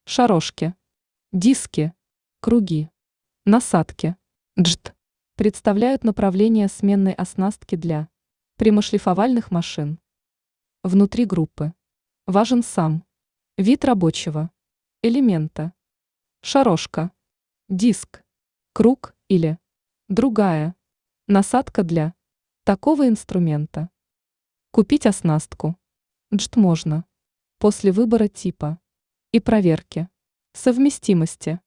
шарошки, диски, круги, насадки, джт представляют направление сменной оснастки для прямошлифовальных машин. Внутри группы важен сам вид рабочего элемента, шарошка, диск, круг или другая насадка для такого инструмента. Купить оснастку джт можно после выбора типа и проверки совместимости.